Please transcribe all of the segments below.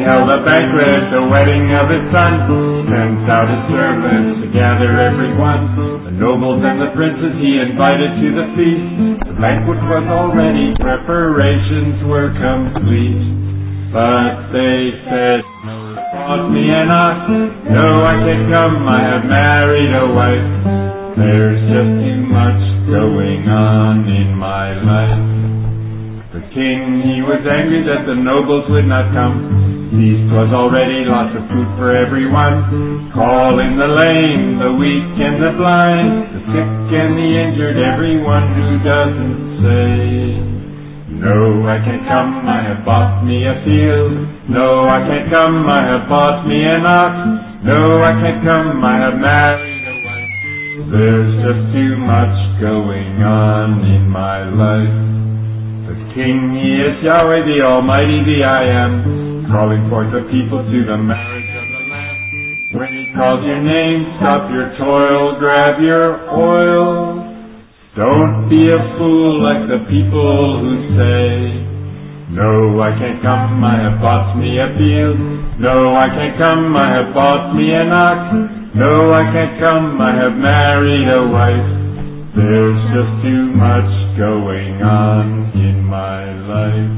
held a banquet, the wedding of his son. Sent out his servants to gather everyone. The nobles and the princes he invited to the feast. The banquet was all ready, preparations were complete. But they said, no, brought me an ox. No, I can't come, I have married a wife. There's just too much going on in my life. The king, he was angry that the nobles would not come. Feast was already, lots of food for everyone. Calling the lame, the weak and the blind, the sick and the injured, everyone who doesn't say, no, I can't come, I have bought me a field. No, I can't come, I have bought me an ox. No, I can't come, I have married a wife. There's just too much going on in my life. The King, he is Yahweh, the Almighty, the I Am, calling forth the people to the marriage of the Lamb. When he calls your name, stop your toil, grab your oil. Don't be a fool like the people who say, no, I can't come, I have bought me a field. No, I can't come, I have bought me an ox. No, I can't come, I have married a wife. There's just too much going on in my life.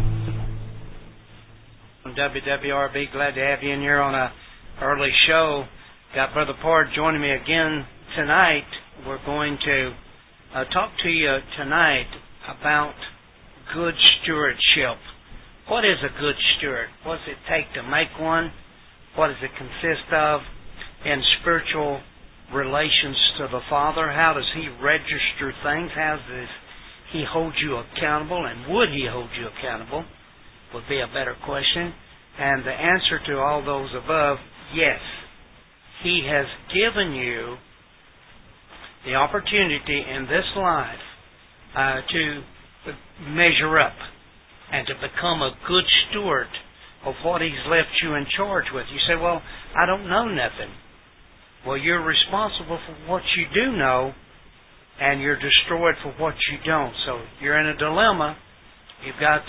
WWRB, glad to have you in here on a early show. Got Brother Pard joining me again tonight. We're going to talk to you tonight about good stewardship. What is a good steward? What does it take to make one? What does it consist of in spiritual relations to the Father? How does He register things? How does He hold you accountable? And would He hold you accountable? Would be a better question. And the answer to all those above, yes. He has given you the opportunity in this life to measure up and to become a good steward of what He's left you in charge with. You say, well, I don't know nothing. Well, you're responsible for what you do know, and you're destroyed for what you don't. So you're in a dilemma. You've got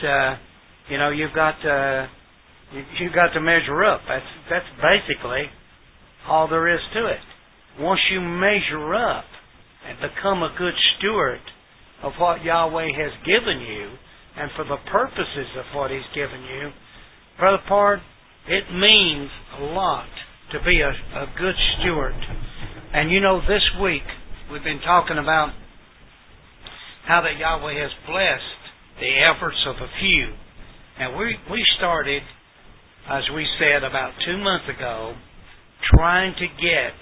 to measure up. That's basically all there is to it. Once you measure up and become a good steward of what Yahweh has given you, and for the purposes of what He's given you, Brother Pard, it means a lot to be a good steward. And you know, this week we've been talking about how that Yahweh has blessed the efforts of a few. And we started, as we said, about 2 months ago, trying to get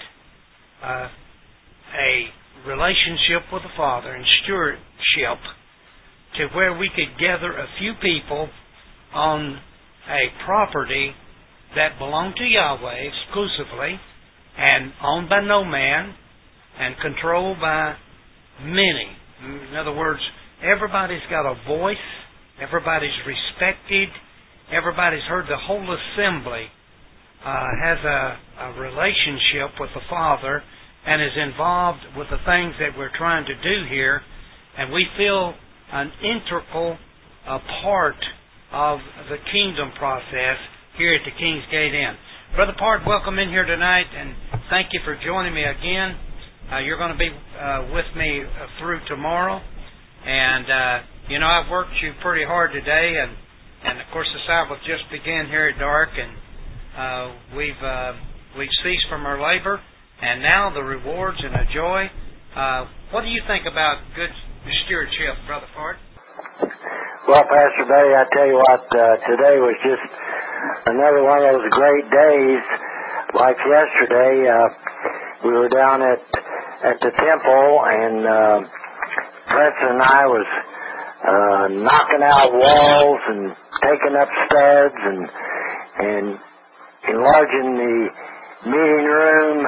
a relationship with the Father and stewardship to where we could gather a few people on a property that belonged to Yahweh exclusively and owned by no man and controlled by many. In other words, everybody's got a voice, everybody's respected, everybody's heard. The whole assembly has a relationship with the Father and is involved with the things that we're trying to do here, and we feel an integral part of the kingdom process here at the King's Gate Inn. Brother Pard, welcome in here tonight, and thank you for joining me again. You're going to be with me through tomorrow, and I've worked you pretty hard today, and of course the Sabbath just began here at dark, and we've ceased from our labor, and now the rewards and the joy. What do you think about good stewardship, Brother Pard? Well, Pastor Betty, I tell you what, today was just another one of those great days. Like yesterday, we were down at the temple, and Preston and I was knocking out walls and taking up studs and enlarging the meeting room.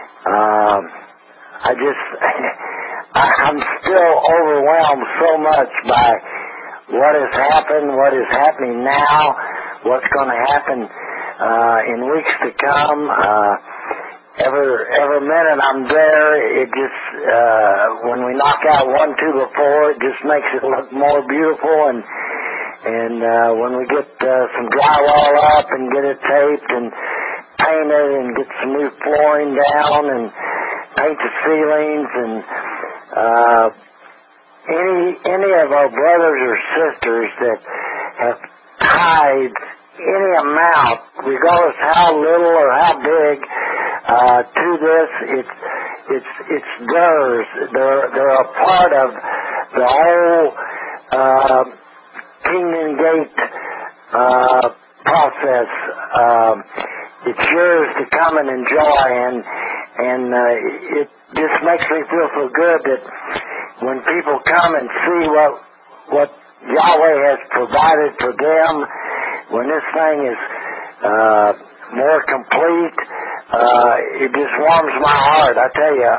I'm still overwhelmed so much by what has happened, what is happening now, what's going to happen in weeks to come. Every minute I'm there, it just when we knock out 1, 2 before, it just makes it look more beautiful, and And when we get some drywall up and get it taped and painted and get some new flooring down and paint the ceilings and any of our brothers or sisters that have tithed any amount, regardless how little or how big, to this, it's theirs. They're a part of the whole Kingdom Gate process. It's yours to come and enjoy, and it just makes me feel so good that when people come and see what Yahweh has provided for them, when this thing is more complete, it just warms my heart. I tell you,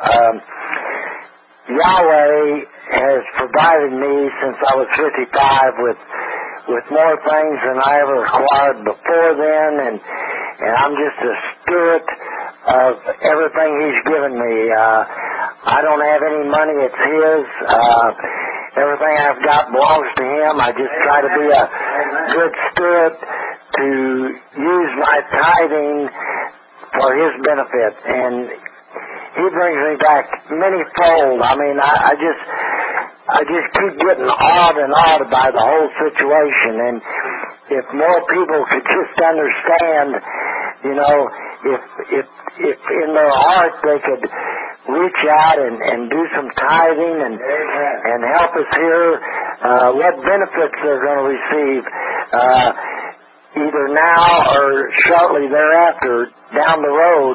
Yahweh has provided me since I was 55 with more things than I ever acquired before then, and I'm just a steward of everything He's given me. I don't have any money, it's His. Everything I've got belongs to Him. I just try to be a good steward to use my tithing for His benefit, and He brings me back many-fold. I mean, I just keep getting awed and awed by the whole situation, and if more people could just understand, you know, if in their heart they could reach out and do some tithing and help us here, what benefits they're going to receive either now or shortly thereafter down the road.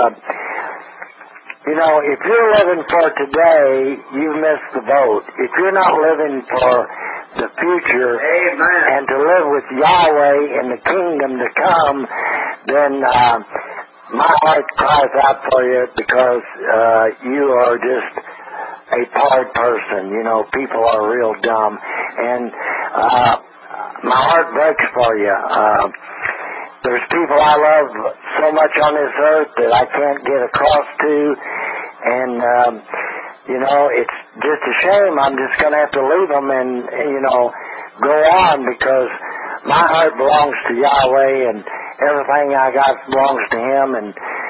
You know, if you're living for today, you've missed the boat. If you're not living for the future, amen, and to live with Yahweh in the kingdom to come, then my heart cries out for you, because you are just a hard person. You know, people are real dumb, and my heart breaks for you. There's people I love so much on this earth that I can't get across to, and you know, it's just a shame. I'm just going to have to leave them and you know, go on, because my heart belongs to Yahweh, and everything I got belongs to Him, and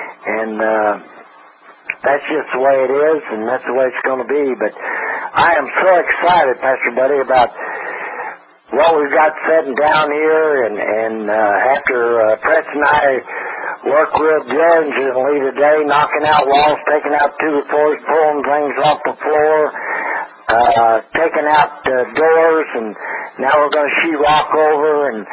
that's just the way it is, and that's the way it's going to be. But I am so excited, Pastor Buddy, about what we've got setting down here, and after Prince and I work real diligently today, knocking out walls, taking out 2 floors, pulling things off the floor, taking out doors, and now we're going to sheetrock over, and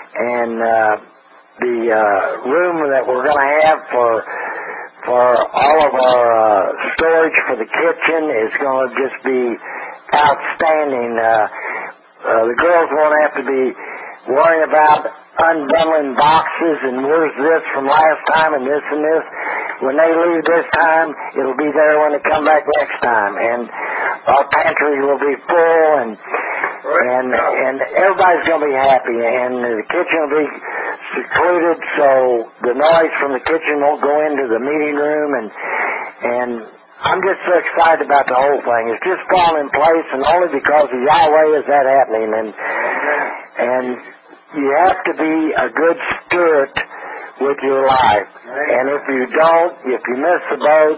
the room that we're going to have for all of our storage for the kitchen is going to just be outstanding. The girls won't have to be worrying about unbundling boxes and where's this from last time and this and this. When they leave this time, it'll be there when they come back next time. And our pantry will be full, and everybody's going to be happy. And the kitchen will be secluded, so the noise from the kitchen won't go into the meeting room. And I'm just so excited about the whole thing. It's just falling in place, and only because of Yahweh is that happening. And you have to be a good steward with your life. And if you don't, if you miss the boat,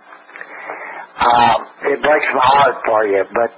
it breaks my heart for you. But,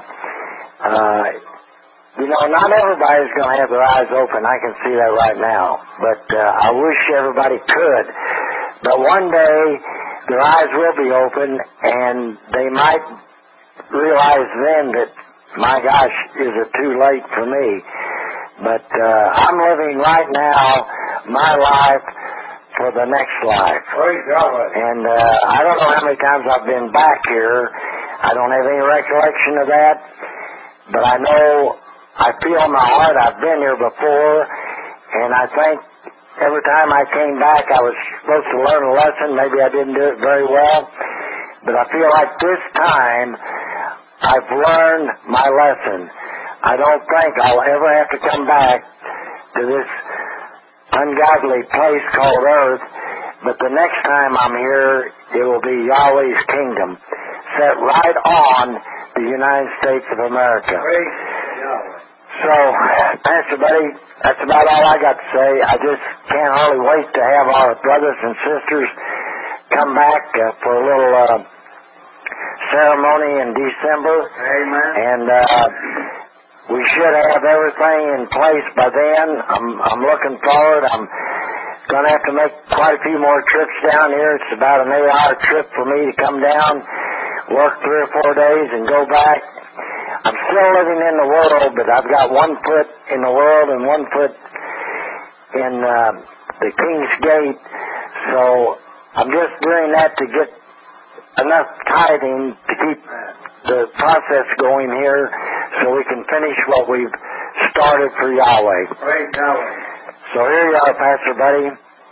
you know, not everybody's going to have their eyes open. I can see that right now. But I wish everybody could. But one day, their eyes will be open, and they might realize then that, my gosh, is it too late for me? But I'm living right now my life for the next life. And I don't know how many times I've been back here. I don't have any recollection of that. But I know, I feel in my heart I've been here before, and I think every time I came back, I was supposed to learn a lesson. Maybe I didn't do it very well. But I feel like this time I've learned my lesson. I don't think I'll ever have to come back to this ungodly place called earth. But the next time I'm here, it will be Yahweh's kingdom, set right on the United States of America. So, Pastor Buddy, that's about all I got to say. I just can't hardly wait to have our brothers and sisters come back for a little ceremony in December. Amen. And we should have everything in place by then. I'm looking forward. I'm going to have to make quite a few more trips down here. It's about an 8-hour trip for me to come down, work 3 or 4 days, and go back. I'm still living in the world, but I've got 1 foot in the world and 1 foot in the King's Gate. So I'm just doing that to get enough tithing to keep the process going here so we can finish what we've started for Yahweh. Praise Yahweh. So here you are, Pastor Buddy.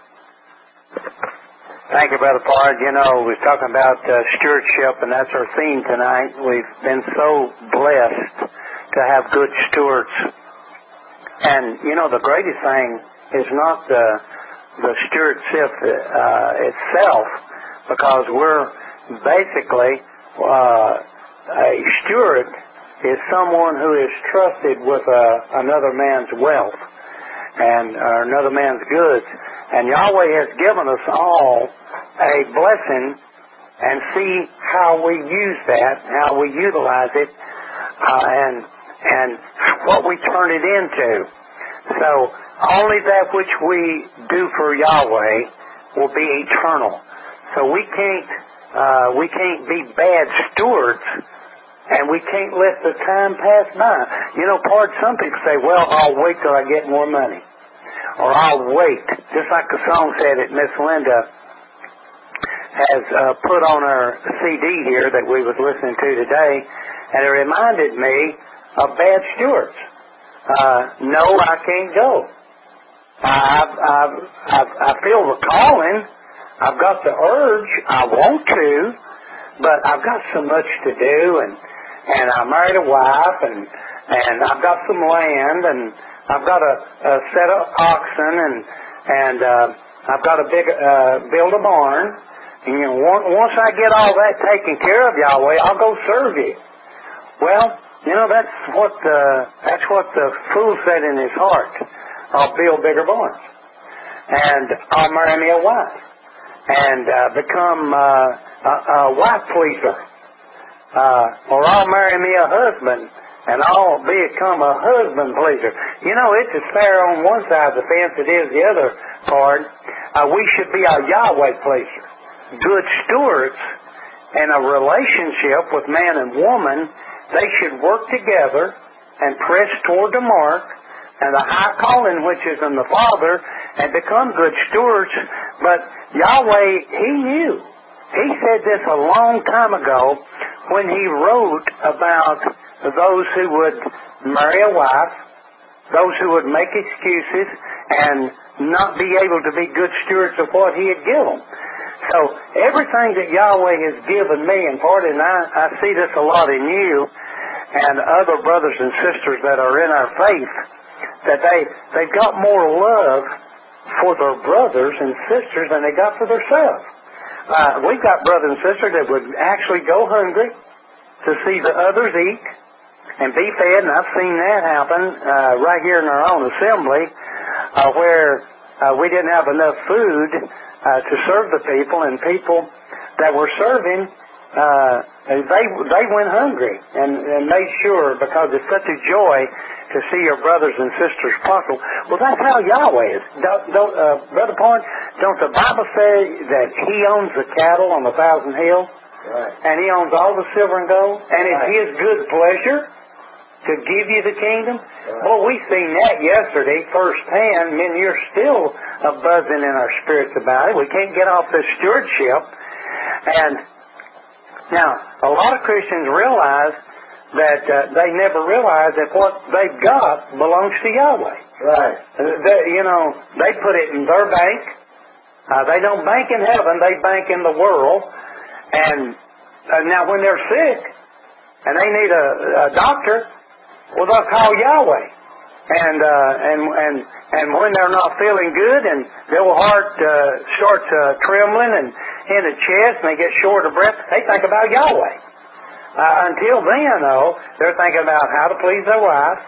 Thank you, Brother Pard. You know, we're talking about stewardship, and that's our theme tonight. We've been so blessed to have good stewards. And, you know, the greatest thing is not the stewardship itself, because we're basically a steward is someone who is trusted with another man's wealth and another man's goods. And Yahweh has given us all a blessing, and see how we use that, how we utilize it, and what we turn it into. So only that which we do for Yahweh will be eternal. So we can't be bad stewards, and we can't let the time pass by. You know, some people say, well, I'll wait till I get more money. Or I'll wait. Just like the song said that Miss Linda has put on her CD here that we was listening to today, and it reminded me of bad stewards. No, I can't go. I feel the calling. I've got the urge. I want to, but I've got so much to do, and I married a wife, and I've got some land, and I've got a set of oxen, and I've got to build a barn. And, you know, once I get all that taken care of, Yahweh, I'll go serve you. Well, you know, that's what the fool said in his heart. I'll build bigger barns, and I'll marry me a wife, and become a wife pleaser, or I'll marry me a husband, and I'll become a husband pleaser. You know, it's as fair on one side of the fence as it is the other part. We should be a Yahweh pleaser. Good stewards in a relationship with man and woman, they should work together and press toward the mark and the high calling which is in the Father, and become good stewards. But Yahweh, He knew. He said this a long time ago when He wrote about those who would marry a wife, those who would make excuses and not be able to be good stewards of what He had given. So everything that Yahweh has given me, and pardon, I see this a lot in you and other brothers and sisters that are in our faith, that they've got more love for their brothers and sisters than they got for themselves. We've got brothers and sisters that would actually go hungry to see the others eat and be fed, and I've seen that happen right here in our own assembly, where we didn't have enough food to serve the people, and people that were serving, they went hungry and made sure, because it's such a joy to see your brothers and sisters prosper. Well, that's how Yahweh is. Brother Parn, don't the Bible say that He owns the cattle on 1,000 hills? Right. And He owns all the silver and gold? And it's His good pleasure to give you the kingdom? Right. Well, we seen that yesterday firsthand. Men, you're still buzzing in our spirits about it. We can't get off this stewardship. And now, a lot of Christians realize that they never realize that what they've got belongs to Yahweh. Right. They put it in their bank. They don't bank in heaven. They bank in the world. And now when they're sick and they need a doctor, well, they'll call Yahweh. And when they're not feeling good and their heart starts trembling and in the chest and they get short of breath, they think about Yahweh. Until then, though, they're thinking about how to please their wife,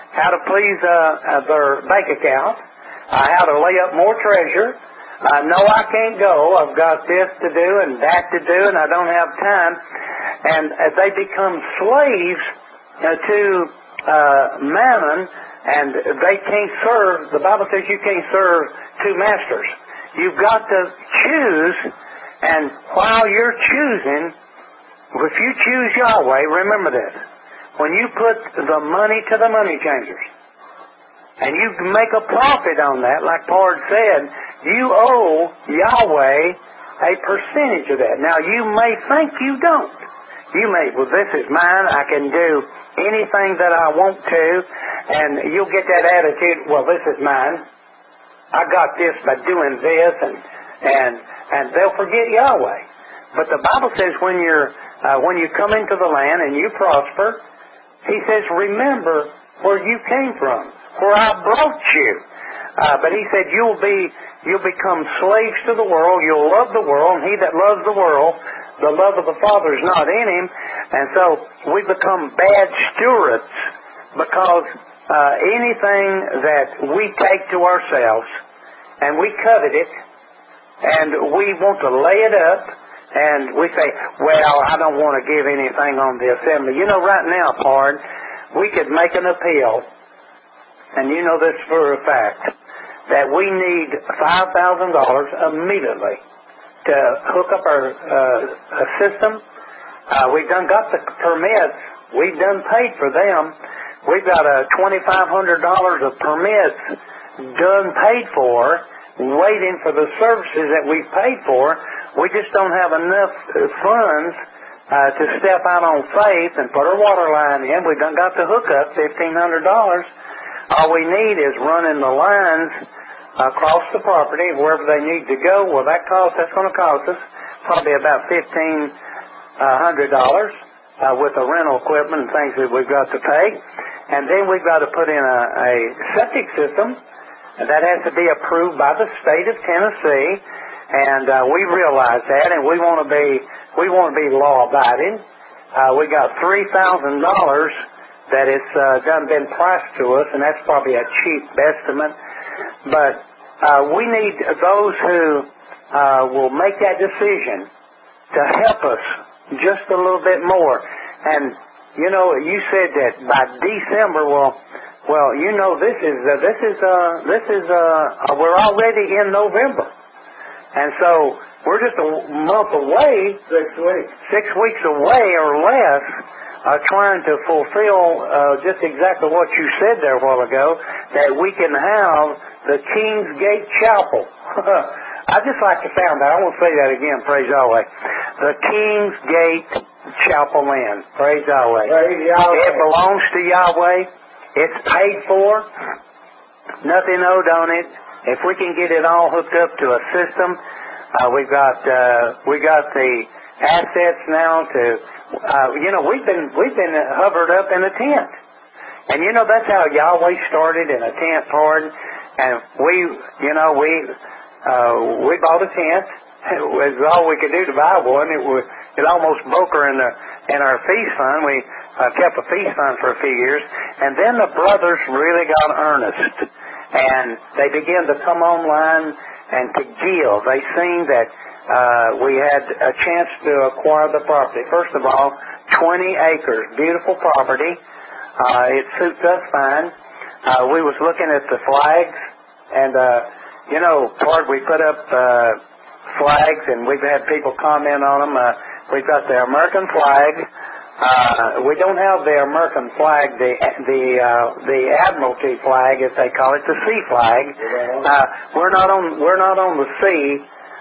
how to please their bank account, how to lay up more treasure. No, I can't go. I've got this to do and that to do, and I don't have time. And as they become slaves to mammon, and they can't serve, the Bible says you can't serve two masters. You've got to choose, and while you're choosing, if you choose Yahweh, remember this. When you put the money to the money changers, and you make a profit on that, like Pard said, you owe Yahweh a percentage of that. Now, you may think you don't. You may, well, this is mine, I can do anything that I want to, and you'll get that attitude, well, this is mine. I got this by doing this, and they'll forget Yahweh. But the Bible says when you come into the land and you prosper, He says, remember where you came from, where I brought you. But He said, you'll become slaves to the world, you'll love the world, and he that loves the world, the love of the Father is not in him. And so we become bad stewards because anything that we take to ourselves and we covet it and we want to lay it up and we say, well, I don't want to give anything on the assembly. You know, right now, Pard, we could make an appeal, and you know this for a fact, that we need $5,000 immediately to hook up our system. We've done got the permits. We've done paid for them. We've got $2,500 of permits done paid for, waiting for the services that we've paid for. We just don't have enough funds to step out on faith and put our water line in. We've done got the hookup, $1,500. All we need is running the lines across the property wherever they need to go. Well, that's going to cost us probably about $1,500 with the rental equipment and things that we've got to pay. And then we've got to put in a septic system, and that has to be approved by the state of Tennessee. And we realize that, and we want to be law-abiding. We got $3,000 that it's been priced to us, and that's probably a cheap estimate. But we need those who will make that decision to help us just a little bit more. And you know, you said that by December. Well, you know, we're already in November, and so we're just a month away, 6 weeks away or less, trying to fulfill just exactly what you said there a while ago, that we can have the King's Gate Chapel. I just like to sound that. I won't say that again. Praise Yahweh. The King's Gate Chapel Inn. Praise Yahweh. Praise Yahweh. It belongs to Yahweh. It's paid for. Nothing owed on it. If we can get it all hooked up to a system, we got the assets now to. We've been hovered up in a tent, and you know that's how Yahweh started, in a tent, Pard. And we bought a tent. It was all we could do to buy one. It almost broke her in our feast fund. We kept a feast fund for a few years, and then the brothers really got earnest, and they began to come online and to give. They seen that we had a chance to acquire the property. First of all, 20 acres, beautiful property. It suits us fine. We was looking at the flags, and Pard, we put up flags, and we've had people comment on them. We've got the American flag. We don't have the American flag, the Admiralty flag, as they call it, the sea flag. We're not on the sea.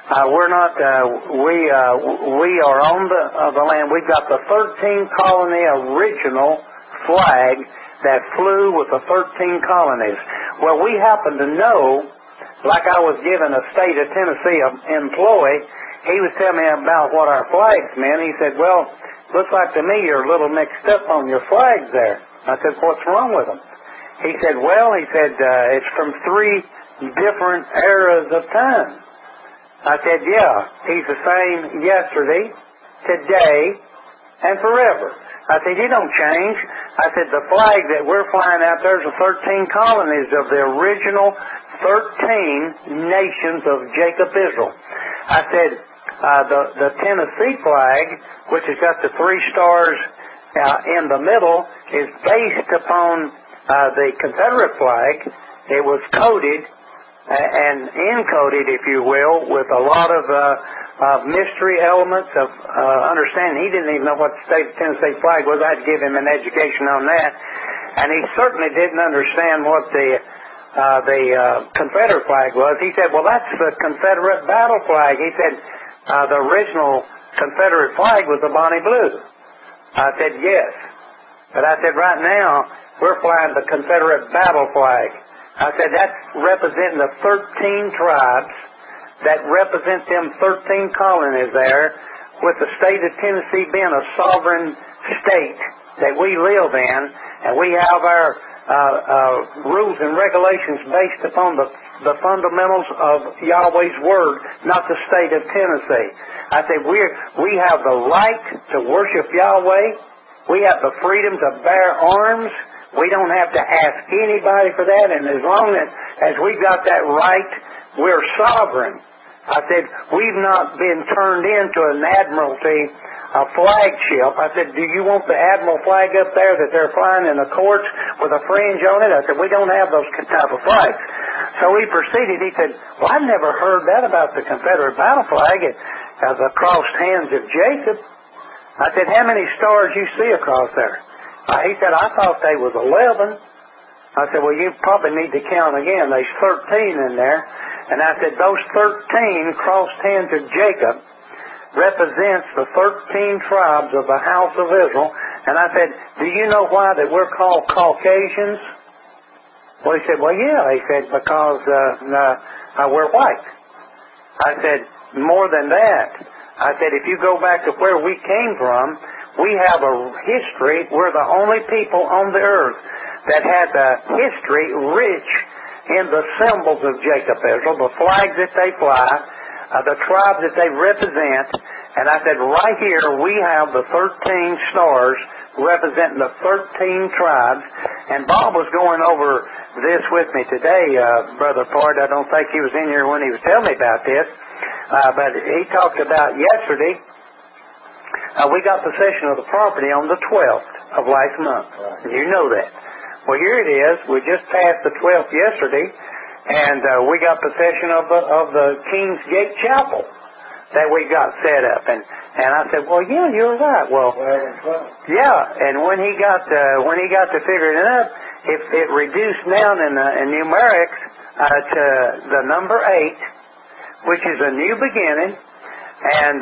We are on the land. We've got the 13 colony original flag that flew with the 13 colonies. Well, we happen to know, like I was given a state of Tennessee employee, he was telling me about what our flags meant. He said, well, looks like to me you're a little mixed up on your flags there. I said, what's wrong with them? He said, it's from 3 different eras of time. I said, yeah, he's the same yesterday, today, and forever. I said, you don't change. I said, the flag that we're flying out there is the 13 colonies of the original 13 nations of Jacob Israel. I said, the Tennessee flag, which has got the 3 stars in the middle, is based upon the Confederate flag. It was coded and encoded, if you will, with a lot of mystery elements of understanding. He didn't even know what the state of Tennessee flag was. I had to give him an education on that. And he certainly didn't understand what the Confederate flag was. He said, well, that's the Confederate battle flag. He said, the original Confederate flag was the Bonnie Blue. I said, yes. But I said, right now, we're flying the Confederate battle flag. I said, that's representing the 13 tribes that represent them 13 colonies there, with the state of Tennessee being a sovereign state that we live in, and we have our rules and regulations based upon the fundamentals of Yahweh's Word, not the state of Tennessee. I said, we have the right to worship Yahweh. We have the freedom to bear arms. We don't have to ask anybody for that, and as long as we've got that right, we're sovereign. I said, we've not been turned into an admiralty flagship. I said, do you want the admiral flag up there that they're flying in the courts with a fringe on it? I said, we don't have those type of flags. So he proceeded, he said, well, I've never heard that about the Confederate battle flag as the crossed hands of Jacob. I said, how many stars you see across there? He said, I thought they was 11. I said, well, you probably need to count again. There's 13 in there. And I said, those 13 crossed hands of Jacob represents the 13 tribes of the house of Israel. And I said, do you know why that we're called Caucasians? Well, he said, well, yeah. He said, because we're white. I said, more than that. I said, if you go back to where we came from, we have a history. We're the only people on the earth that has a history rich in the symbols of Jacob Israel, the flags that they fly, the tribes that they represent. And I said, right here we have the 13 stars representing the 13 tribes. And Bob was going over this with me today, Brother Pard. I don't think he was in here when he was telling me about this. But he talked about yesterday, we got possession of the property on the 12th of last month. Right. You know that. Well, here it is. We just passed the 12th yesterday, and we got possession of the King's Gate Chapel that we got set up. And I said, well, yeah, you're right. Well, yeah. And when he got to figuring it up, it reduced down in numerics to the number 8, which is a new beginning. And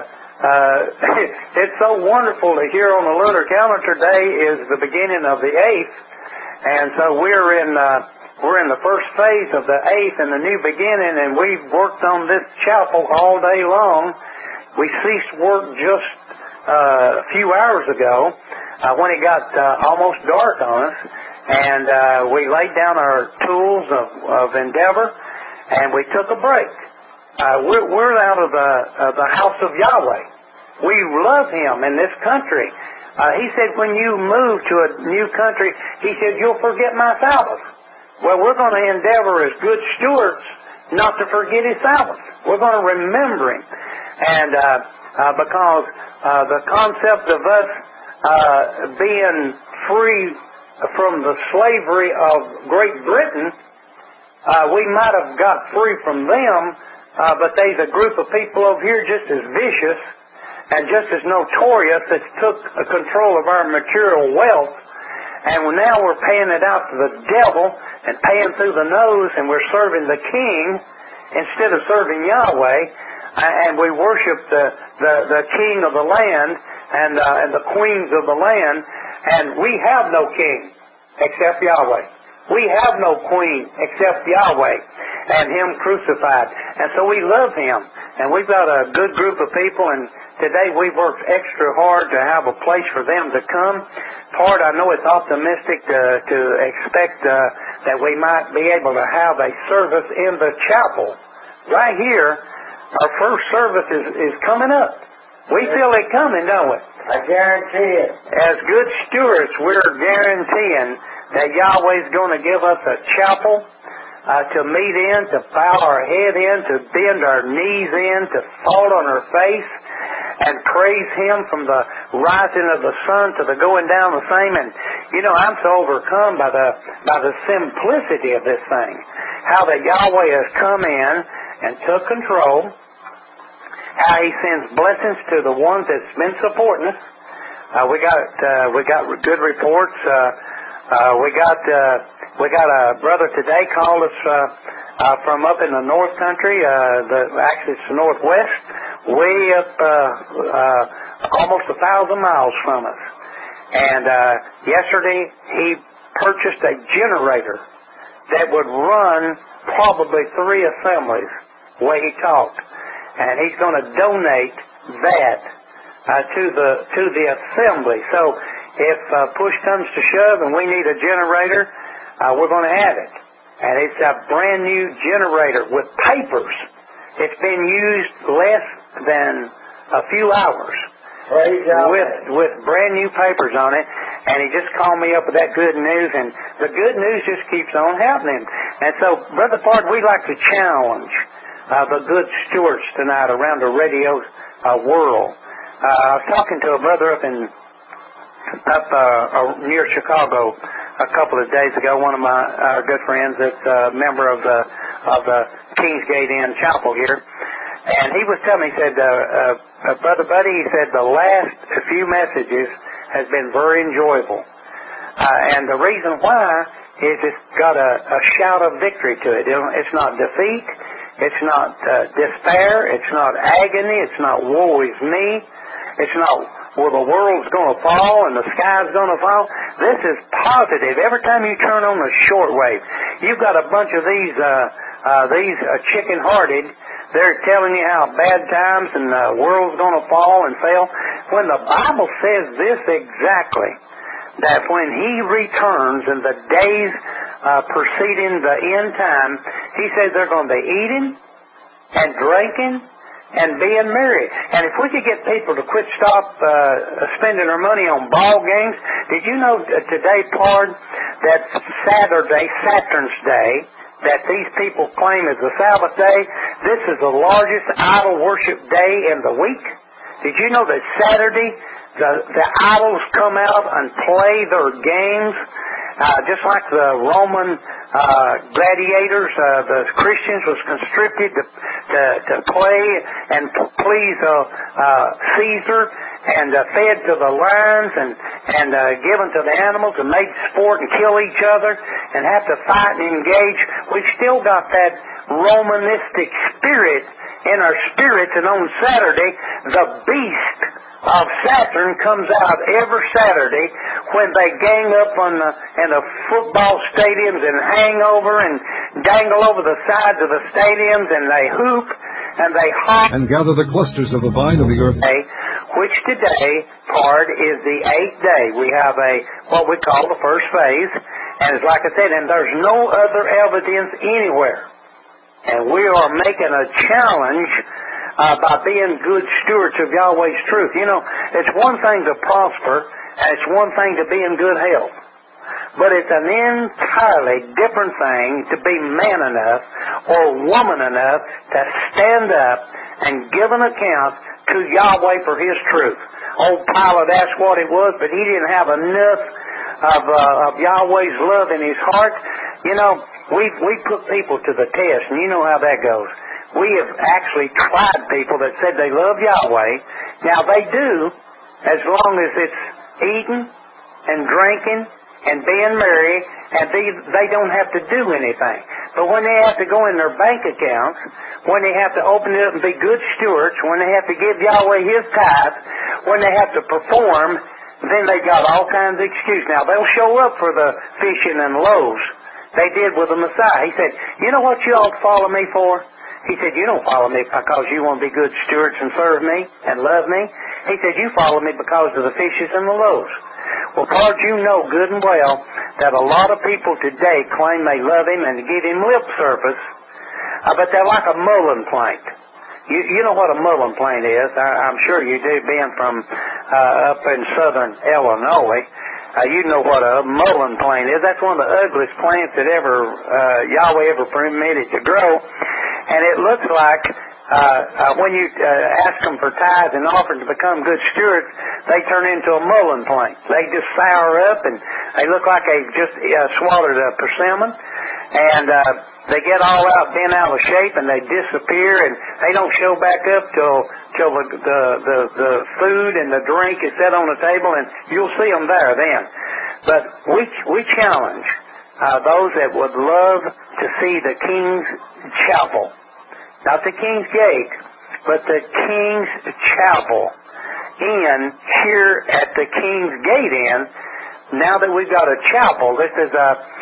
it's so wonderful to hear on the lunar calendar today is the beginning of the 8th, and so we're in the first phase of the 8th and the new beginning, and we've worked on this chapel all day long. We ceased work just a few hours ago when it got almost dark on us, and we laid down our tools of endeavor, and we took a break. We're out of the house of Yahweh. We love Him in this country. He said, when you move to a new country, He said, you'll forget my Sabbath. Well, we're going to endeavor as good stewards not to forget His Sabbath. We're going to remember Him. And because the concept of us being free from the slavery of Great Britain, we might have got free from them, but there's a group of people over here just as vicious and just as notorious that took control of our material wealth, and now we're paying it out to the devil and paying through the nose, and we're serving the king instead of serving Yahweh, and we worship the king of the land and the queens of the land, and we have no king except Yahweh. We have no queen except Yahweh and Him crucified. And so we love Him. And we've got a good group of people, and today we've worked extra hard to have a place for them to come. Part, I know it's optimistic to expect that we might be able to have a service in the chapel. Right here, our first service is coming up. We feel it coming, don't we? I guarantee it. As good stewards, we're guaranteeing that Yahweh's going to give us a chapel to meet in, to bow our head in, to bend our knees in, to fall on our face and praise Him from the rising of the sun to the going down the same. And, you know, I'm so overcome by the simplicity of this thing. How that Yahweh has come in and took control. How He sends blessings to the ones that's been supporting us. We got good reports. We got a brother today called us from up in the North Country. Actually, it's the Northwest, way up almost 1,000 miles from us. And yesterday he purchased a generator that would run probably 3 assemblies, the way he talked. And he's going to donate that to the assembly. So if push comes to shove and we need a generator, we're going to have it. And it's a brand new generator with papers. It's been used less than a few hours. With brand new papers on it. And he just called me up with that good news, and the good news just keeps on happening. And so, Brother Ford, we'd like to challenge the good stewards tonight around the radio world. I was talking to a brother up near Chicago a couple of days ago. One of our good friends that's a member of the Kingsgate Inn Chapel here, and he was telling me, he said, Brother Buddy, he said the last few messages has been very enjoyable, and the reason why is it's got a shout of victory to it. It's not defeat. It's not despair. It's not agony. It's not woe is me. It's not, well, the world's going to fall and the sky's going to fall. This is positive. Every time you turn on the shortwave, you've got a bunch of these chicken-hearted. They're telling you how bad times and the world's going to fall and fail. When the Bible says this exactly, that when He returns in the days preceding the end time, He says they're going to be eating and drinking and being merry. And if we could get people to stop spending their money on ball games. Did you know today, Pard, that Saturn's Day, that these people claim is the Sabbath day, this is the largest idol worship day in the week? Did you know that Saturday the idols come out and play their games? Just like the Roman gladiators, the Christians was conscripted to play and please Caesar, and fed to the lions and given to the animals and made sport and kill each other and have to fight and engage. We've still got that Romanistic spirit in our spirits, and on Saturday, the beast of Saturn comes out every Saturday when they gang up in the football stadiums and hang over and dangle over the sides of the stadiums, and they hoop and they hop and gather the clusters of the vine of the earth. Which today, Pard, is the 8th day. We have what we call the first phase, and it's like I said, and there's no other evidence anywhere. And we are making a challenge by being good stewards of Yahweh's truth. You know, it's one thing to prosper, and it's one thing to be in good health. But it's an entirely different thing to be man enough or woman enough to stand up and give an account to Yahweh for His truth. Old Pilate asked what it was, but he didn't have enough of Yahweh's love in his heart. You know, we put people to the test, and you know how that goes. We have actually tried people that said they love Yahweh. Now, they do, as long as it's eating and drinking and being merry, and they don't have to do anything. But when they have to go in their bank accounts, when they have to open it up and be good stewards, when they have to give Yahweh His tithe, when they have to perform, then they got all kinds of excuses. Now, they'll show up for the fishing and loaves. They did with the Messiah. He said, you know what you ought to follow me for? He said, you don't follow me because you want to be good stewards and serve me and love me. He said, you follow me because of the fishes and the loaves. Well, Pard, you know good and well that a lot of people today claim they love Him and give Him lip service, but they're like a mullein plant. You know what a mullein plant is. I'm sure you do, being from up in southern Illinois. You know what a mullein plant is. That's one of the ugliest plants that Yahweh ever permitted to grow. And it looks like when you ask them for tithes and offerings to become good stewards, they turn into a mullein plant. They just sour up, and they look like they just swallowed a persimmon. And they get all bent out of shape, and they disappear, and they don't show back up till the food and the drink is set on the table, and you'll see them there then. But we challenge those that would love to see the King's Chapel, not the King's Gate, but the King's Chapel here at the King's Gate Inn. Now that we've got a chapel, this is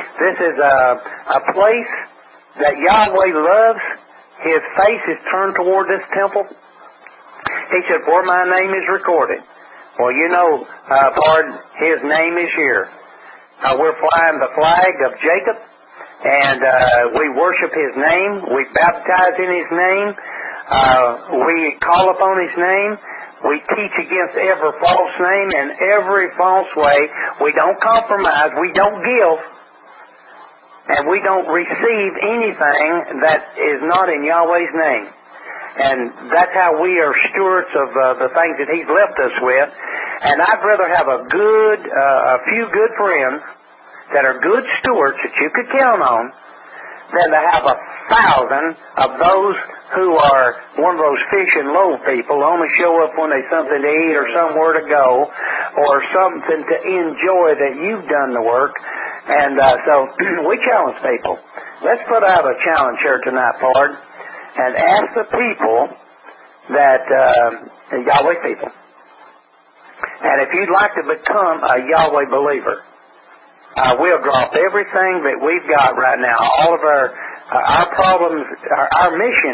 a place that Yahweh loves. His face is turned toward this temple. He said, "Where my name is recorded." Well, you know, His name is here. We're flying the flag of Jacob, and we worship His name. We baptize in His name. We call upon His name. We teach against every false name and every false way. We don't compromise. We don't give. And we don't receive anything that is not in Yahweh's name. And that's how we are stewards of the things that He's left us with. And I'd rather have a few good friends that are good stewards that you could count on than to have 1,000 of those who are one of those fish and loaves people, only show up when there's something to eat or somewhere to go or something to enjoy that you've done the work. And so we challenge people. Let's put out a challenge here tonight, Lord, and ask the people that, Yahweh people, and if you'd like to become a Yahweh believer, we'll drop everything that we've got right now. All of our problems, our mission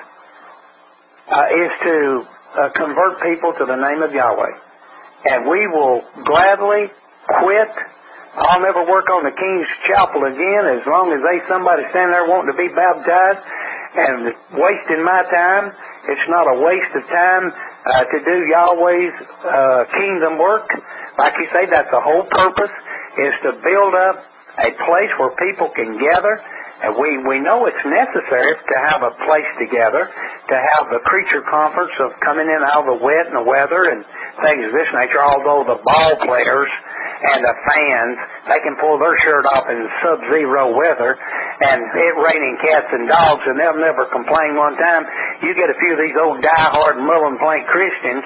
is to convert people to the name of Yahweh. And we will gladly quit. I'll never work on the King's Chapel again as long as somebody standing there wanting to be baptized and wasting my time. It's not a waste of time to do Yahweh's kingdom work. Like you say, that's the whole purpose, is to build up a place where people can gather. And we know it's necessary to have a place together, to have the creature conference of coming in out of the wet and the weather and things of this nature, although the ball players and the fans, they can pull their shirt off in sub-zero weather and it raining cats and dogs, and they'll never complain one time. You get a few of these old die-hard mullein plant Christians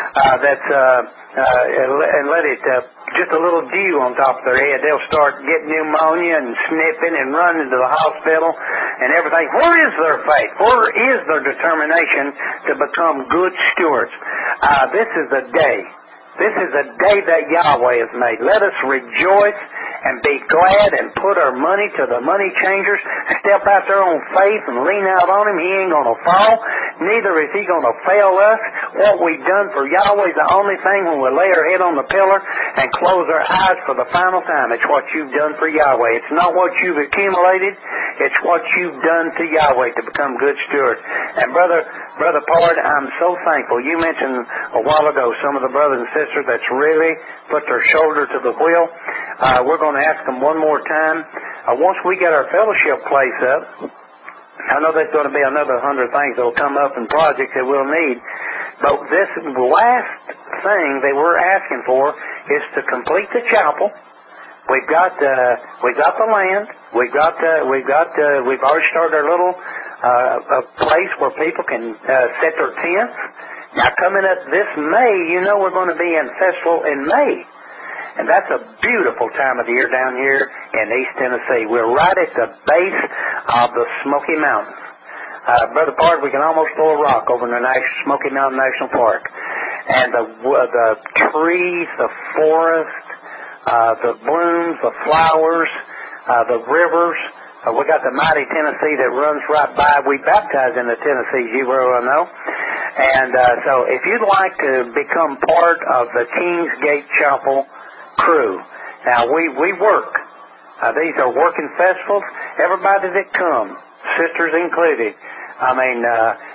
and let it just a little dew on top of their head, they'll start getting pneumonia and sniffing and running to the hospital and everything. Where is their faith? Where is their determination to become good stewards? This is a day. This is a day that Yahweh has made. Let us rejoice and be glad and put our money to the money changers. Step out there on faith and lean out on Him. He ain't going to fall. Neither is He going to fail us. What we've done for Yahweh is the only thing when we lay our head on the pillar and close our eyes for the final time. It's what you've done for Yahweh. It's not what you've accumulated. It's what you've done to Yahweh to become good stewards. And Brother Pard, I'm so thankful. You mentioned a while ago some of the brothers and sisters that's really put their shoulder to the wheel. We're going to ask them one more time. Once we get our fellowship place up, I know there's going to be another 100 things that will come up and projects that we'll need. But this last thing that we're asking for is to complete the chapel. We've got the land. We've already started our little a place where people can set their tents. Now, coming up this May, you know we're going to be in festival in May. And that's a beautiful time of the year down here in East Tennessee. We're right at the base of the Smoky Mountains. Brother Pard, we can almost throw a rock over in the Smoky Mountain National Park. And the trees, the forest, the blooms, the flowers, the rivers. We got the mighty Tennessee that runs right by. We baptize in the Tennessee, you well know. And so if you'd like to become part of the King's Gate Chapel crew, now we work. These are working festivals. Everybody that comes, sisters included,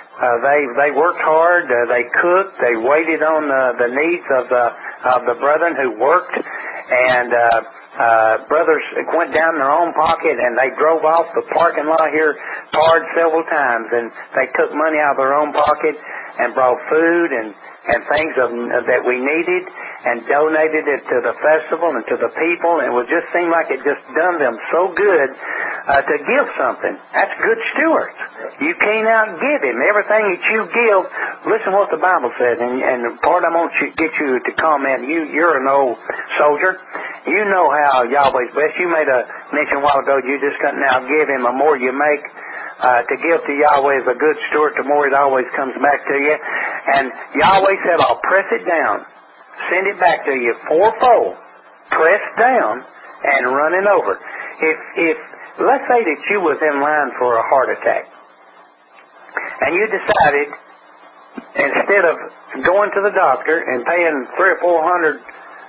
They worked hard. They cooked. They waited on the needs of the brethren who worked, and brothers went down their own pocket and they drove off the parking lot here hard several times, and they took money out of their own pocket and brought food and things that we needed and donated it to the festival and to the people. And it would just seem like it just done them so good to give something. That's good stewards. You can't outgive him. Everything that you give, listen what the Bible says. And part I want to get you to comment. You're an old soldier. You know how Yahweh's blessed. You made a mention a while ago, you just couldn't outgive him. The more you make to give to Yahweh as a good steward, the more it always comes back to you. And Yahweh said, I'll press it down, send it back to you fourfold, pressed down and running over. If let's say that you was in line for a heart attack, and you decided, instead of going to the doctor and paying $300,000 or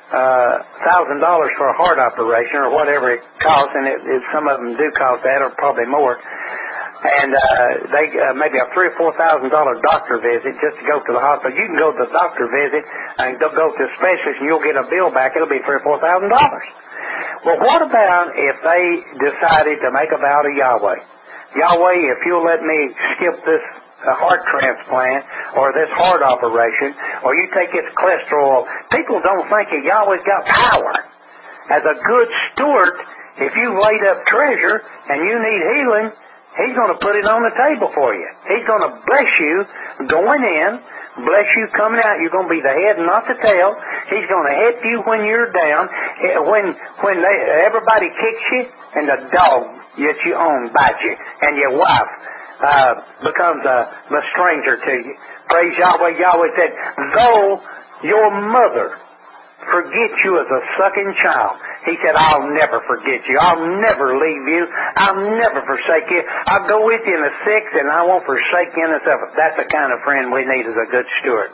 $400,000 for a heart operation or whatever it costs, and some of them do cost that or probably more, and they maybe a $3,000 or $4,000 doctor visit just to go to the hospital. You can go to the doctor visit and go to a specialist and you'll get a bill back. It'll be $3,000 or $4,000. Well, what about if they decided to make a vow to Yahweh? Yahweh, if you'll let me skip this heart transplant or this heart operation, or you take this cholesterol. People don't think that Yahweh's got power. As a good steward, if you've laid up treasure and you need healing, He's going to put it on the table for you. He's going to bless you going in, bless you coming out. You're going to be the head and not the tail. He's going to help you when you're down. When everybody kicks you and the dog that you own bites you and your wife becomes a stranger to you. Praise Yahweh. Yahweh said, though your mother forget you as a sucking child, He said, I'll never forget you. I'll never leave you. I'll never forsake you. I'll go with you in the sixth, and I won't forsake you in the seventh. That's the kind of friend we need as a good steward.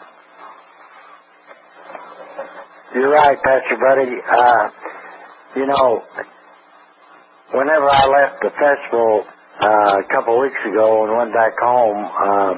You're right, Pastor Buddy. Whenever I left the festival a couple of weeks ago and went back home,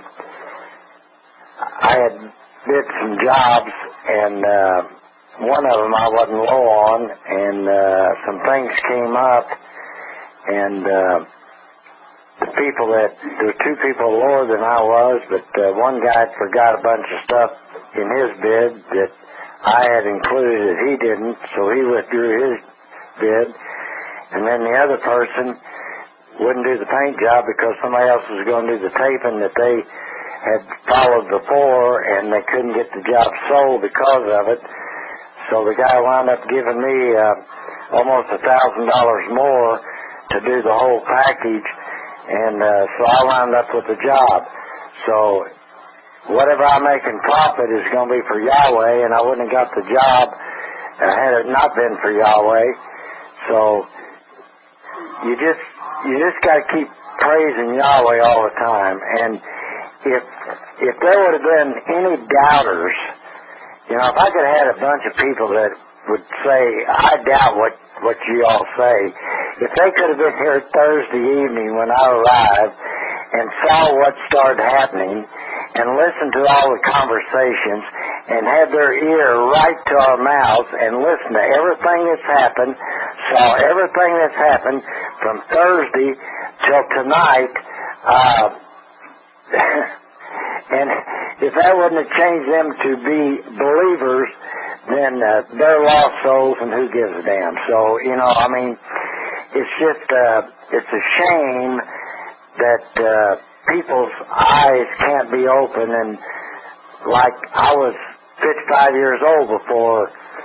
I had did some jobs, and one of them I wasn't low on, and some things came up, and there were two people lower than I was, but one guy forgot a bunch of stuff in his bid that I had included that he didn't, so he withdrew his bid, and then the other person wouldn't do the paint job because somebody else was going to do the taping that they had followed before, and they couldn't get the job sold because of it. So the guy wound up giving me almost $1,000 more to do the whole package, and so I wound up with the job. So whatever I make in profit is going to be for Yahweh, and I wouldn't have got the job had it not been for Yahweh. So you just got to keep praising Yahweh all the time. And if there would have been any doubters, if I could have had a bunch of people that would say, I doubt what you all say, if they could have been here Thursday evening when I arrived and saw what started happening and listened to all the conversations and had their ear right to our mouths and listened to everything that's happened, saw everything that's happened from Thursday till tonight, and if that wouldn't have changed them to be believers, then they're lost souls, and who gives a damn? So, it's just, it's a shame that people's eyes can't be open. And like I was 55 years old before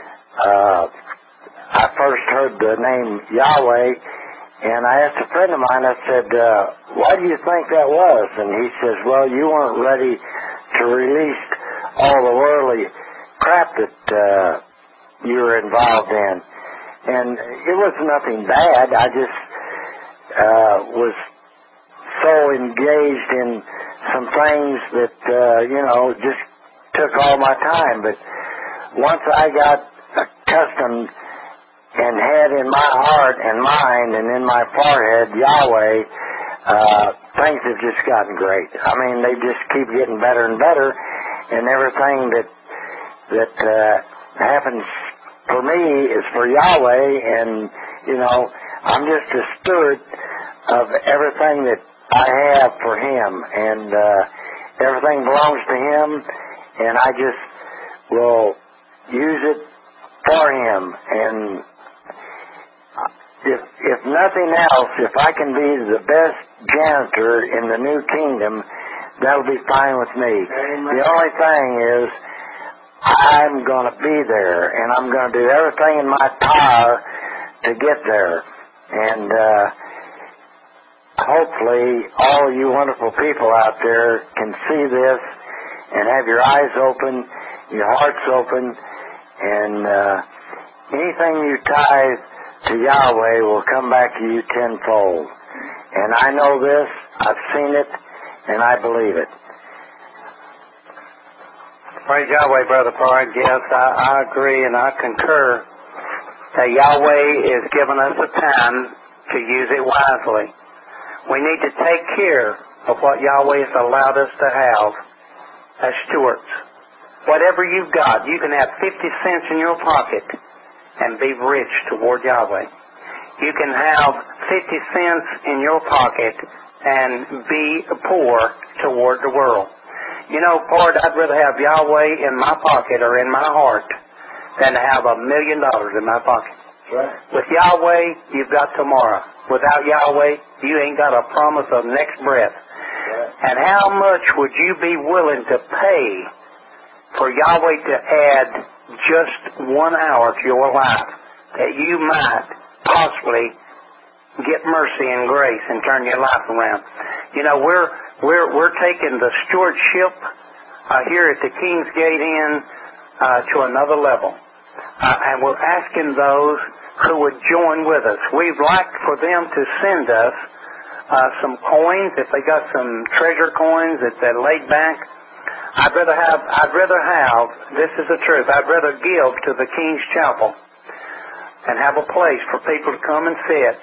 I first heard the name Yahweh, and I asked a friend of mine, I said, why do you think that was? And he says, well, you weren't ready to release all the worldly crap that you were involved in. And it was nothing bad. I just was so engaged in some things that, just took all my time. But once I got accustomed and had in my heart and mind and in my forehead Yahweh, things have just gotten great. I mean, they just keep getting better and better, and everything that happens for me is for Yahweh, and, you know, I'm just a steward of everything that I have for Him, and everything belongs to Him, and I just will use it for Him. And if nothing else, if I can be the best janitor in the new kingdom, that'll be fine with me. The only thing is, I'm going to be there, and I'm going to do everything in my power to get there. And hopefully all you wonderful people out there can see this and have your eyes open, your hearts open, and anything you tithe to Yahweh will come back to you tenfold. And I know this, I've seen it, and I believe it. Praise Yahweh, Brother Park. Yes, I agree and I concur that Yahweh is giving us a time to use it wisely. We need to take care of what Yahweh has allowed us to have as stewards. Whatever you've got, you can have 50 cents in your pocket and be rich toward Yahweh. You can have 50 cents in your pocket and be poor toward the world. You know, Pard, I'd rather have Yahweh in my pocket or in my heart than to have $1 million in my pocket. Right. With Yahweh, you've got tomorrow. Without Yahweh, you ain't got a promise of next breath. Right. And how much would you be willing to pay for Yahweh to add just 1 hour to your life that you might possibly get mercy and grace and turn your life around? You know, we're taking the stewardship here at the King's Gate Inn to another level. And we're asking those who would join with us. We'd like for them to send us some coins, if they got some treasure coins that they laid back. I'd rather have, this is the truth, I'd rather give to the King's Chapel and have a place for people to come and sit.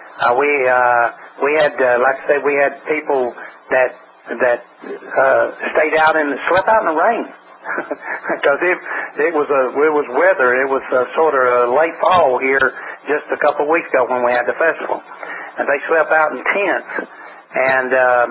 We had, like I say, we had people that stayed out and slept out in the rain because it was weather. It was sort of late fall here just a couple of weeks ago when we had the festival, and they slept out in tents, and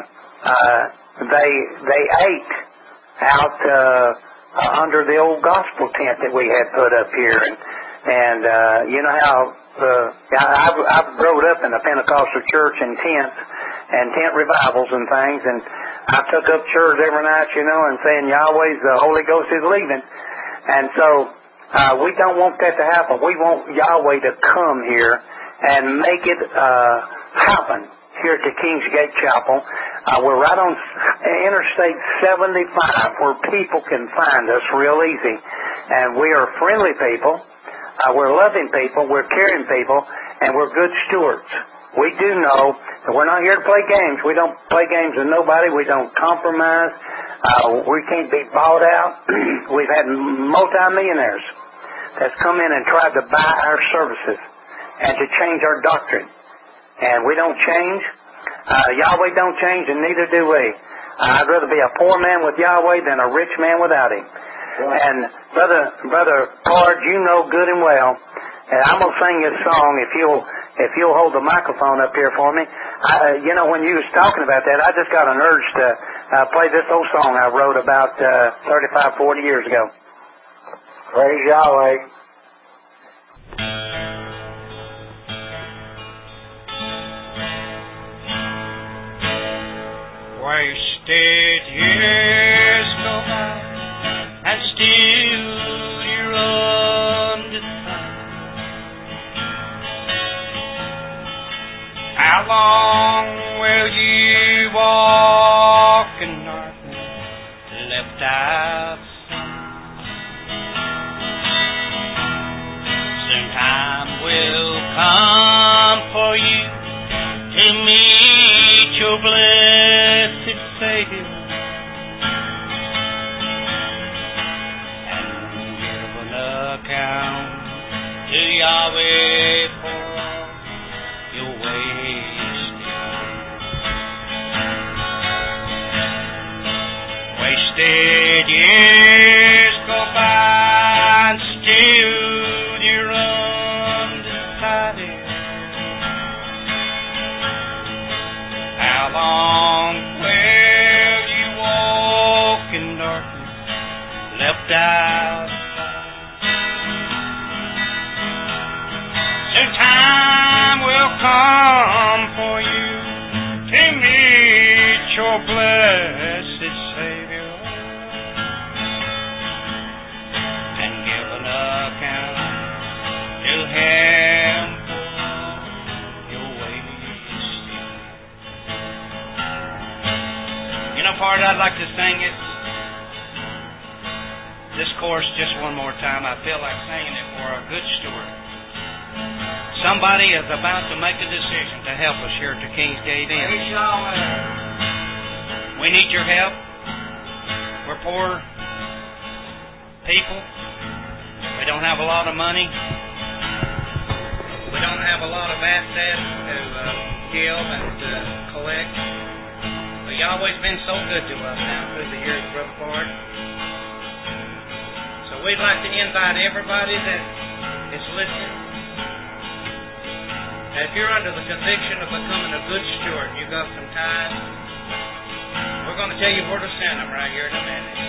they ate out under the old gospel tent that we had put up here, and you know how I've grown up in a Pentecostal church in tents and tent revivals and things, and I took up church every night, you know, and saying Yahweh's the Holy Ghost is leaving, and so we don't want that to happen. We want Yahweh to come here and make it happen here at the King's Gate Chapel. We're right on Interstate 75 where people can find us real easy, and we are friendly people. We're loving people, we're caring people, and we're good stewards. We do know that we're not here to play games. We don't play games with nobody. We don't compromise. We can't be bought out. We've had multi-millionaires that's come in and tried to buy our services and to change our doctrine. And we don't change. Yahweh don't change, and neither do we. I'd rather be a poor man with Yahweh than a rich man without Him. And Brother Pard, you know good and well, and I'm gonna sing this song if you'll hold the microphone up here for me. You know, when you was talking about that, I just got an urge to play this old song I wrote about 35, 40 years ago. Praise Yahweh. Wasted years go by, and still you're undefined. How long will you walk in darkness, left outside? Soon time will come for you to meet your blessed Savior. Account to Yahweh for all your wasted. wasted years go by and still you're undecided. How long will you walk in darkness, left outside? Soon time will come for you to meet your blessed Savior and give an account to Him for your wasted. You know, part I'd like to sing it. This chorus just one more time. I feel like singing it for our good steward. Somebody is about to make a decision to help us here at the King's Gate Inn. We need your help. We're poor people. We don't have a lot of money. We don't have a lot of assets to give and to collect. But Yahweh's been so good to us now through the years, Brother Ford. So we'd like to invite everybody that is listening. If you're under the conviction of becoming a good steward, you've got some time, we're going to tell you where to send them right here in a minute.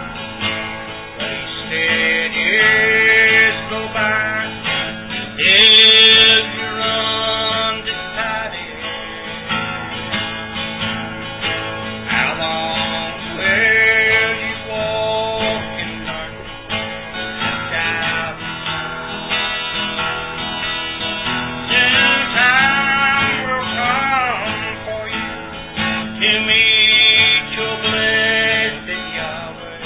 Wasted years go by, still you're undecided. How long will you walk in darkness, left outside? Time will come for you to meet your blessed Yahweh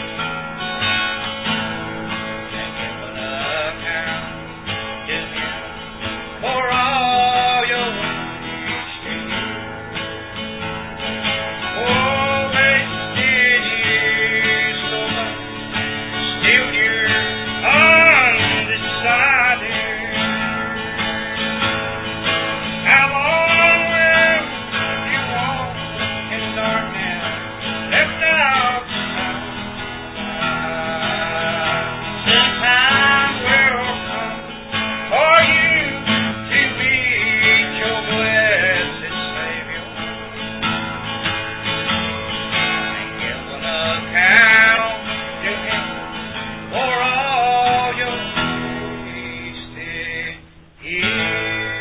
and give an account to Him for all your wasted years. Oh, wasted years go by, still you're undecided. How long will you walk in darkness, left outside? Soon time will come for you to meet your blessed Savior and give an account to Him for all your wasted years.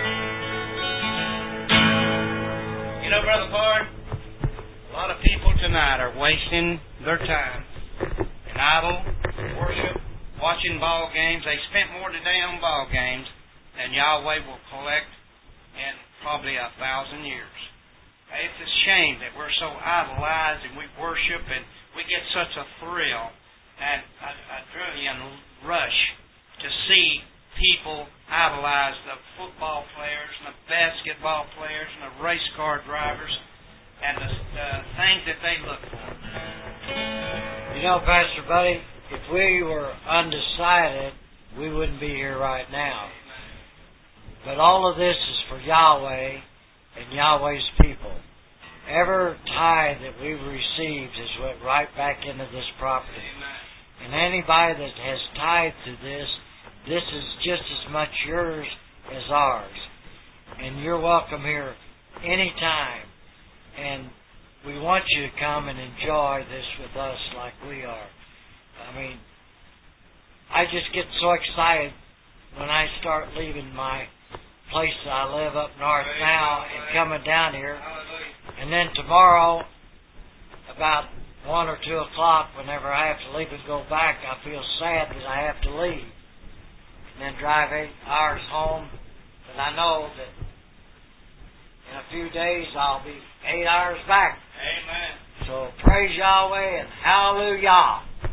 You know, Brother Ford, a lot of people tonight are wasting their time in idle worship, watching ball games. They spent more today on ball games than Yahweh will collect in probably 1,000 years. It's a shame that we're so idolized and we worship and we get such a thrill and adrenaline rush to see people idolize the football players and the basketball players and the race car drivers and the things that they look for. You know, Pastor Buddy, if we were undecided, we wouldn't be here right now. But all of this is for Yahweh and Yahweh's people. Every tithe that we've received has went right back into this property. And anybody that has tithed to this is just as much yours as ours. And you're welcome here anytime. And we want you to come and enjoy this with us like we are. I mean, I just get so excited when I start leaving my place that I live up north now and coming down here. And then tomorrow, about 1 or 2 o'clock, whenever I have to leave and go back, I feel sad that I have to leave. And then drive 8 hours home. But I know that in a few days I'll be 8 hours back. Amen. So praise Yahweh and hallelujah.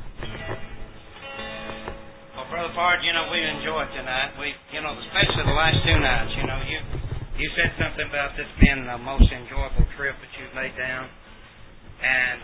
Well, Brother Ford, you know, we've enjoyed tonight. Especially the last 2 nights. You said something about this being the most enjoyable trip that you've made down. And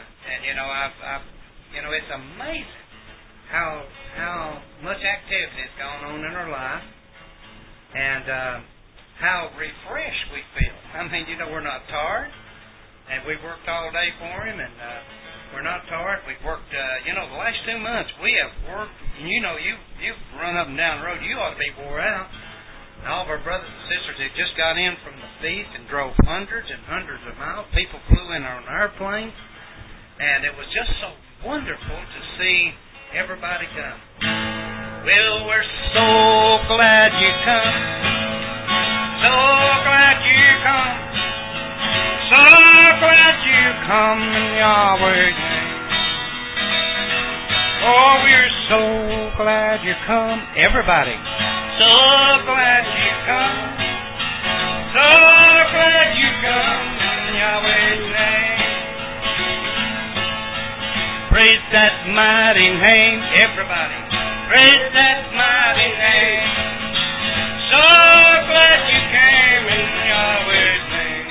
it's amazing how much activity has gone on in our life, and how refreshed we feel. I mean, we're not tired, and we worked all day for Him, and We're not tired. We've worked, the last 2 months we have worked, and you've run up and down the road. You ought to be wore out. And all of our brothers and sisters had just got in from the feast and drove hundreds and hundreds of miles. People flew in on airplanes, and it was just so wonderful to see everybody come. Well, we're so glad you come. So glad you come. So glad you come in Yahweh's name. Oh, we're so glad you come. Everybody. So glad you come. So glad you come in Yahweh's name. Praise that mighty name. Everybody. Praise that mighty name. So glad you came in Yahweh's name.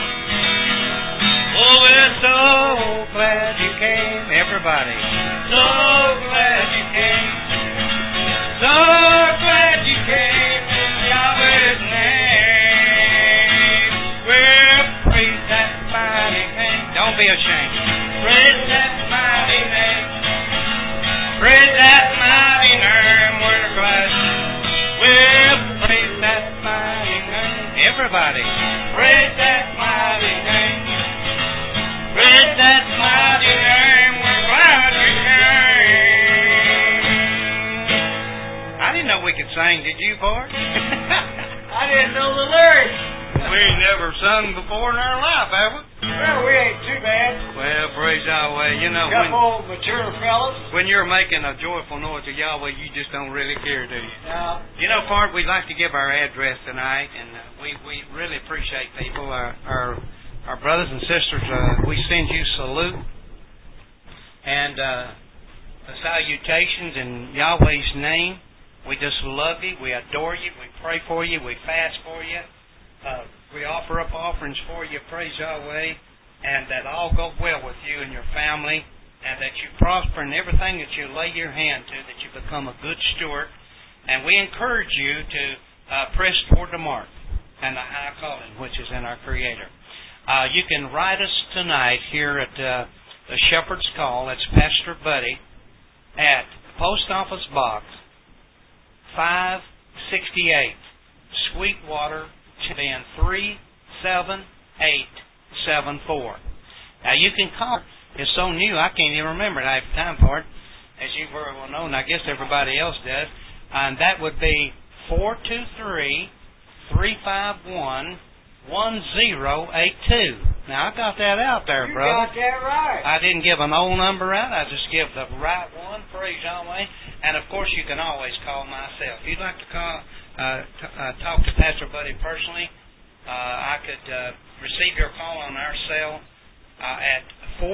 Oh, we're so glad you came, everybody. So glad you came. So glad you came in Yahweh's name. Well, praise that mighty name. Don't be ashamed. Praise that mighty name. Praise that mighty name. We're glad. Well, praise that mighty name. Everybody. Praise that mighty name. Praise that mighty name. We're glad you came. I didn't know we could sing. Did you, Bart? I didn't know the lyrics. We ain't never sung before in our life, have we? Well, we ain't too bad. Well, praise Yahweh. Couple mature fellas. When you're making a joyful noise to Yahweh, you just don't really care, do you? No. Bart, we'd like to give our address tonight, and we really appreciate people. Our brothers and sisters, we send you salute and salutations in Yahweh's name. We just love you. We adore you. We pray for you. We fast for you. We offer up offerings for you. Praise Yahweh. And that all go well with you and your family, and that you prosper in everything that you lay your hand to, that you become a good steward. And we encourage you to press toward the mark and the high calling which is in our Creator. You can write us tonight here at the Shepherd's Call. That's Pastor Buddy at Post Office Box 568, Sweetwater, Ten 37874. Now you can call. It's so new I can't even remember it. I have time for it, as you very well know, and I guess everybody else does. And that would be 423-351-1082. Now I got that out there, you brother. You got that right. I didn't give an old number out. I just give the right one. Praise Yahweh. And of course, you can always call myself. If you'd like to call, talk to Pastor Buddy personally, I could receive your call on our cell at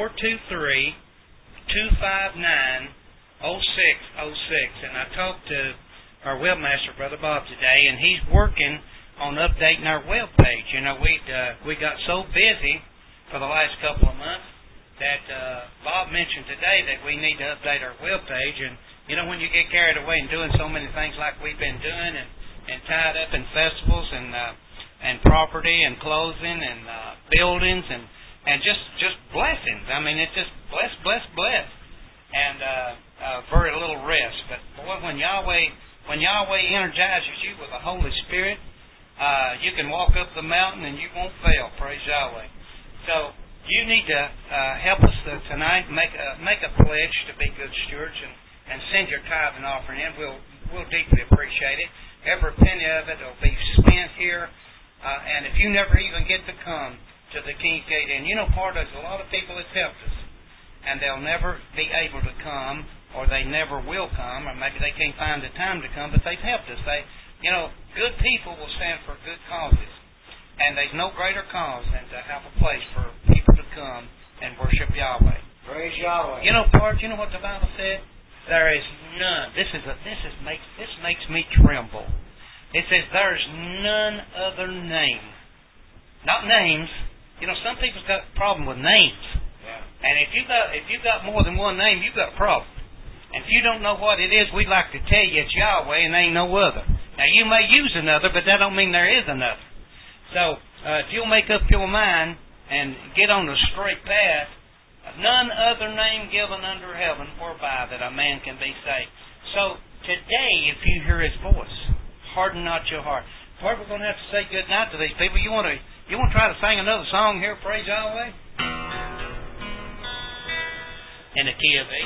423-259-0606. And I talked to our webmaster, Brother Bob, today, and he's working on updating our web page. We got so busy for the last couple of months that Bob mentioned today that we need to update our web page. And when you get carried away and doing so many things like we've been doing, and tied up in festivals and property and clothing and buildings and just blessings. I mean, it's just bless, and very little rest. But boy, when Yahweh energizes you with the Holy Spirit, you can walk up the mountain and you won't fail. Praise Yahweh. So you need to help us tonight. Make a pledge to be good stewards and send your tithe and offering in. We'll deeply appreciate it. Every penny of it will be spent here. And if you never even get to come to the King's Gate Inn, there's a lot of people that's helped us, and they'll never be able to come, or they never will come, or maybe they can't find the time to come, but they've helped us. Good people will stand for good causes, and there's no greater cause than to have a place for people to come and worship Yahweh. Praise Yahweh. Bart, you know what the Bible said? There is none. This makes me tremble. It says there's none other name. Not names. Some people's got a problem with names. Yeah. And if you got more than one name, you've got a problem. And if you don't know what it is, we'd like to tell you it's Yahweh and there ain't no other. Now you may use another, but that don't mean there is another. So if you'll make up your mind and get on the straight path, none other name given under heaven whereby that a man can be saved. So today, if you hear His voice, harden not your heart. Lord, we're going to have to say good night to these people. You want to try to sing another song here, Praise Yahweh? In the key of E.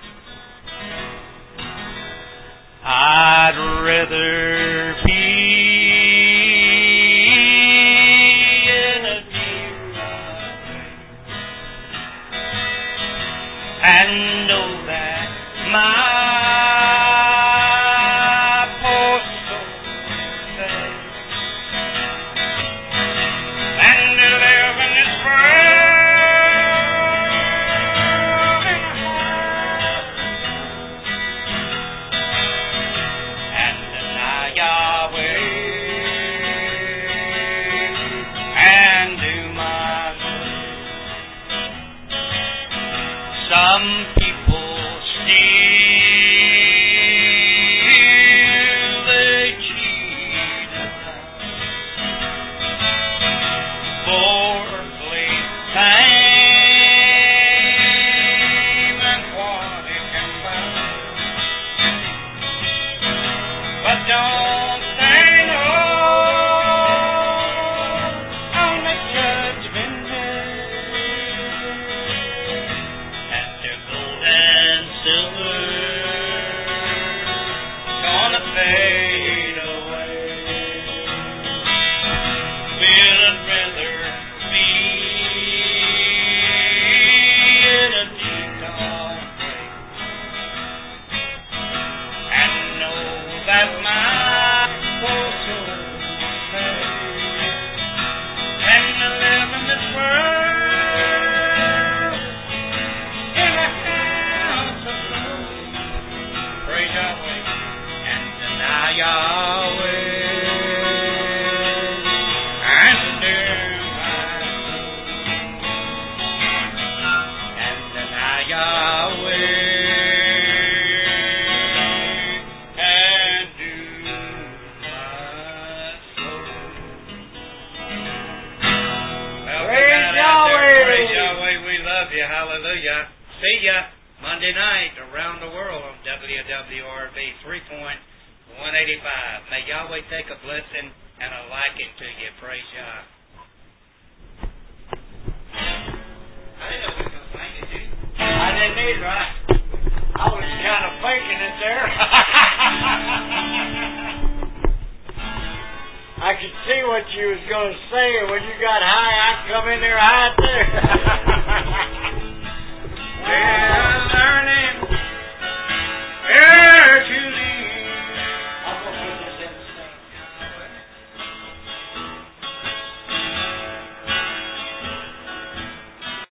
I'd rather be in a deep and know that my poor soul is saved, and to live in this world in a heart and deny Yahweh and do my will. Some people steal, they cheat fourthly, fame and what it can buy. But don't say no on the judgment day. After gold and silver gonna fade away, will I'd rather be in a deep dark grave and know that my poor soul is saved, and to live in this world in a house of glory. Praise Yahweh and deny Yahweh and do my soul and deny Yahweh and do my soul. Well, we Praise got out there. Yahweh. Praise Yahweh. We love you. Hallelujah. See ya Monday night around the world on WWRB 3.185. May Yahweh take a blessing and a liking to you. Praise Yah.